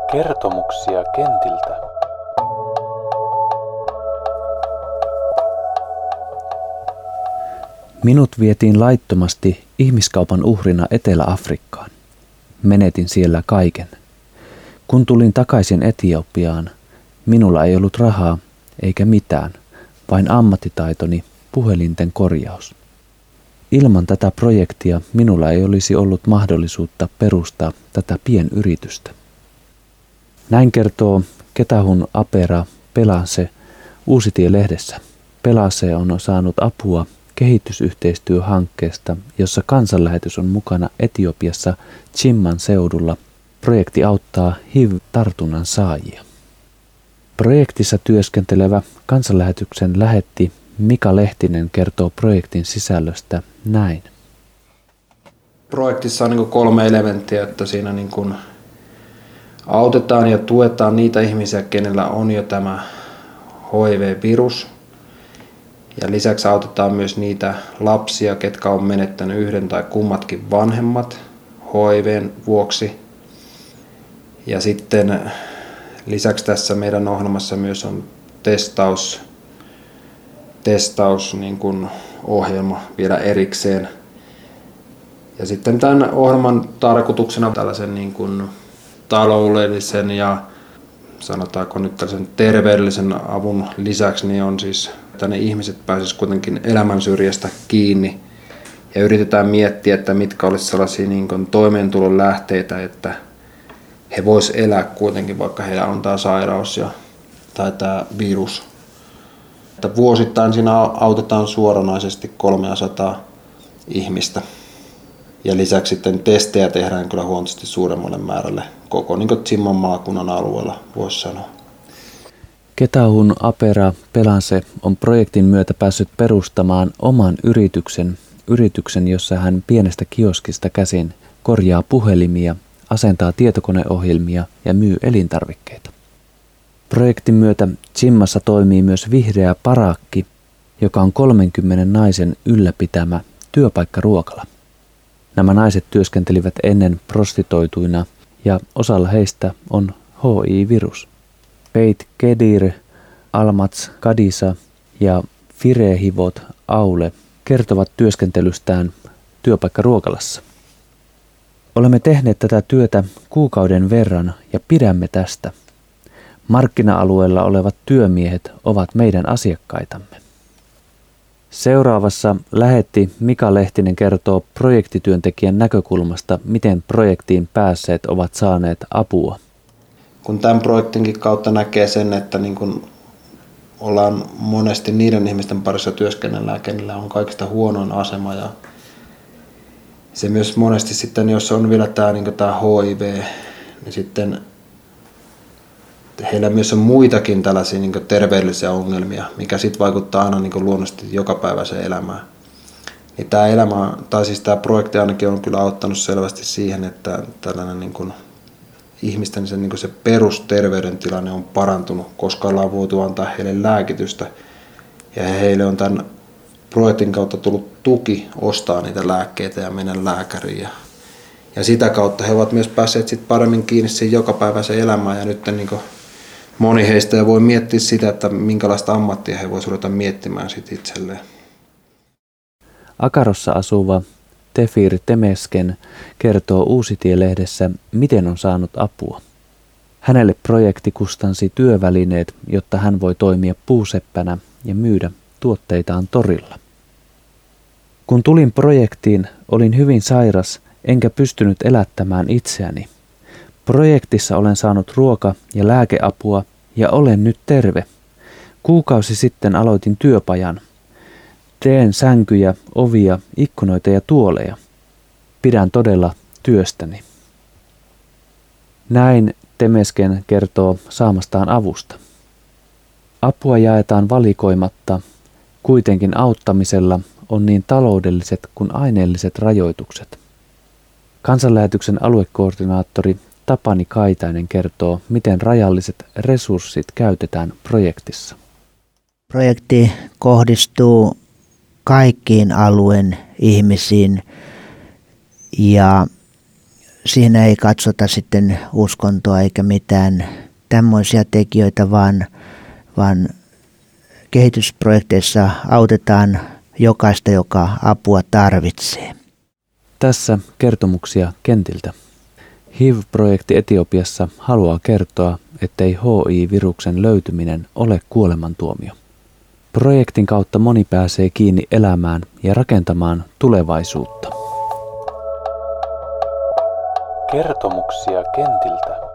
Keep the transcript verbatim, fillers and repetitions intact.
Kertomuksia kentiltä. Minut vietiin laittomasti ihmiskaupan uhrina Etelä-Afrikkaan. Menetin siellä kaiken. Kun tulin takaisin Etiopiaan, minulla ei ollut rahaa eikä mitään, vain ammattitaitoni, puhelinten korjaus. Ilman tätä projektia minulla ei olisi ollut mahdollisuutta perustaa tätä pienyritystä. Näin kertoo Ketahun Apera Pelase Uusitie-lehdessä. Pelase on saanut apua kehitysyhteistyöhankkeesta, jossa kansanlähetys on mukana Etiopiassa Chimman seudulla. Projekti auttaa H I V-tartunnan saajia. Projektissa työskentelevä kansanlähetyksen lähetti Mika Lehtinen kertoo projektin sisällöstä näin. Projektissa on niin kuin kolme elementtiä, että siinä niin kuin autetaan ja tuetaan niitä ihmisiä, kenellä on jo tämä H I V-virus. Ja lisäksi autetaan myös niitä lapsia, ketkä on menettänyt yhden tai kummatkin vanhemmat H I V:n vuoksi. Ja sitten lisäksi tässä meidän ohjelmassa myös on testaus, testaus niin kuin ohjelma vielä erikseen. Ja sitten tämän ohjelman tarkoituksena tällaisen niin kuin taloudellisen ja sanotaanko nyt tällaisen terveellisen avun lisäksi niin on siis, että ne ihmiset pääsisivät kuitenkin elämän syrjästä kiinni. Ja yritetään miettiä, että mitkä olisi sellaisia niin kuin toimeentulon lähteitä, että he vois elää kuitenkin, vaikka heillä on tämä sairaus ja, tai tämä virus. Että vuosittain siinä autetaan suoranaisesti kolmesataa ihmistä. Ja lisäksi sitten testejä tehdään kyllä huomattavasti suuremmalle määrälle koko niin kuin Chimman maakunnan alueella, voisi sanoa. Ketahun Apera Pelase on projektin myötä päässyt perustamaan oman yrityksen, yrityksen, jossa hän pienestä kioskista käsin korjaa puhelimia, asentaa tietokoneohjelmia ja myy elintarvikkeita. Projektin myötä Chimmassa toimii myös vihreä parakki, joka on kolmenkymmenen naisen ylläpitämä työpaikkaruokala. Nämä naiset työskentelivät ennen prostitoituina ja osalla heistä on H I V-virus. Beit Kedir, Almats Kadisa ja Firehivot Aule kertovat työskentelystään työpaikkaruokalassa. Olemme tehneet tätä työtä kuukauden verran ja pidämme tästä. Markkina-alueella olevat työmiehet ovat meidän asiakkaitamme. Seuraavassa lähetti Mika Lehtinen kertoo projektityöntekijän näkökulmasta, miten projektiin päässeet ovat saaneet apua. Kun tämän projektinkin kautta näkee sen, että niin kun ollaan monesti niiden ihmisten parissa työskennellään, kenellä on kaikista huonoin asema ja se myös monesti sitten, jos on vielä tämä, niin tämä H I V, niin sitten heillä myös on muitakin tällaisia niin terveellisiä ongelmia, mikä sitten vaikuttaa aina niin luonnollisesti jokapäiväiseen elämään. Niin tämä elämä, tai siis tämä projekti ainakin on kyllä auttanut selvästi siihen, että tällainen niin kuin ihmisten se, niin kuin se perusterveydentilanne on parantunut, koska ollaan voitu antaa heille lääkitystä ja heille on tämän projektin kautta tullut tuki ostaa niitä lääkkeitä ja mennä lääkäriin. Ja, ja sitä kautta he ovat myös päässeet sit paremmin kiinni siihen jokapäiväiseen elämään ja nyt niin kuin moni heistä voi miettiä sitä, että minkälaista ammattia he voisivat ruveta miettimään sit itselleen. Akarossa asuva Tefir Temesken kertoo Uusitie-lehdessä, miten on saanut apua. Hänelle projekti kustansi työvälineet, jotta hän voi toimia puuseppänä ja myydä tuotteitaan torilla. Kun tulin projektiin, olin hyvin sairas enkä pystynyt elättämään itseäni. Projektissa olen saanut ruoka- ja lääkeapua ja olen nyt terve. Kuukausi sitten aloitin työpajan. Teen sänkyjä, ovia, ikkunoita ja tuoleja. Pidän todella työstäni. Näin Temesken kertoo saamastaan avusta. Apua jaetaan valikoimatta, kuitenkin auttamisella on niin taloudelliset kuin aineelliset rajoitukset. Kansanlähetyksen aluekoordinaattori Tapani Kaitainen kertoo, miten rajalliset resurssit käytetään projektissa. Projekti kohdistuu kaikkiin alueen ihmisiin ja siinä ei katsota sitten uskontoa eikä mitään tämmöisiä tekijöitä, vaan, vaan kehitysprojekteissa autetaan jokaista, joka apua tarvitsee. Tässä kertomuksia kentiltä. H I V-projekti Etiopiassa haluaa kertoa, ettei H I-viruksen löytyminen ole kuolemantuomio. Projektin kautta moni pääsee kiinni elämään ja rakentamaan tulevaisuutta. Kertomuksia kentiltä.